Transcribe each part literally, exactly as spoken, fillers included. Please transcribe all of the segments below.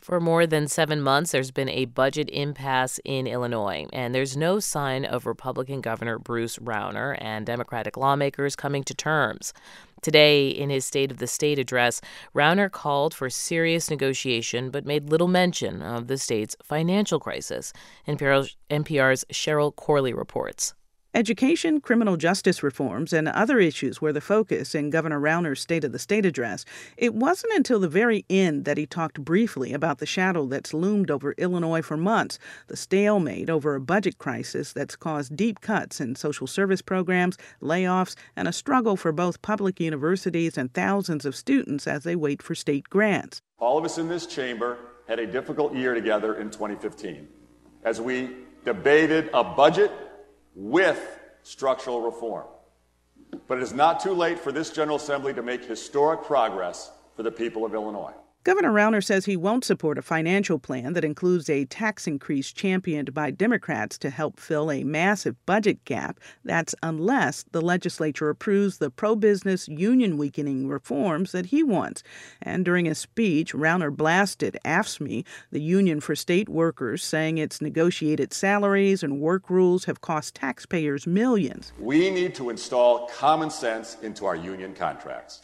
For more than seven months, there's been a budget impasse in Illinois, and there's no sign of Republican Governor Bruce Rauner and Democratic lawmakers coming to terms. Today, in his State of the State address, Rauner called for serious negotiation but made little mention of the state's financial crisis. N P R's, N P R's Cheryl Corley reports. Education, criminal justice reforms, and other issues were the focus in Governor Rauner's State of the State address. It wasn't until the very end that he talked briefly about the shadow that's loomed over Illinois for months, the stalemate over a budget crisis that's caused deep cuts in social service programs, layoffs, and a struggle for both public universities and thousands of students as they wait for state grants. All of us in this chamber had a difficult year together in twenty fifteen as we debated a budget with structural reform. But it is not too late for this General Assembly to make historic progress for the people of Illinois. Governor Rauner says he won't support a financial plan that includes a tax increase championed by Democrats to help fill a massive budget gap. That's unless the legislature approves the pro-business union weakening reforms that he wants. And during a speech, Rauner blasted A F S M E, the Union for State Workers, saying its negotiated salaries and work rules have cost taxpayers millions. We need to install common sense into our union contracts.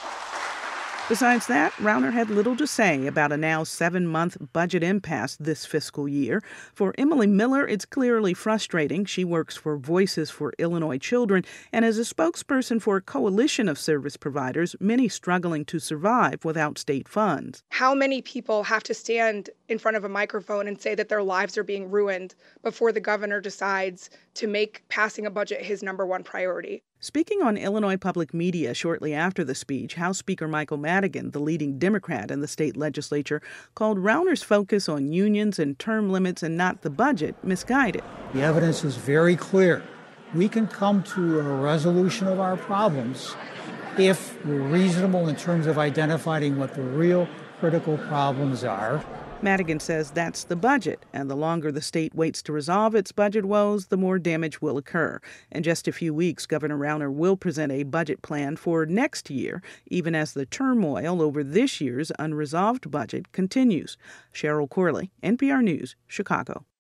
Besides that, Rauner had little to say about a now seven-month budget impasse this fiscal year. For Emily Miller, it's clearly frustrating. She works for Voices for Illinois Children and is a spokesperson for a coalition of service providers, many struggling to survive without state funds. How many people have to stand in front of a microphone and say that their lives are being ruined before the governor decides to make passing a budget his number one priority? Speaking on Illinois Public Media shortly after the speech, House Speaker Michael Madigan, the leading Democrat in the state legislature, called Rauner's focus on unions and term limits and not the budget misguided. The evidence is very clear. We can come to a resolution of our problems if we're reasonable in terms of identifying what the real critical problems are. Madigan says that's the budget, and the longer the state waits to resolve its budget woes, the more damage will occur. In just a few weeks, Governor Rauner will present a budget plan for next year, even as the turmoil over this year's unresolved budget continues. Cheryl Corley, N P R News, Chicago.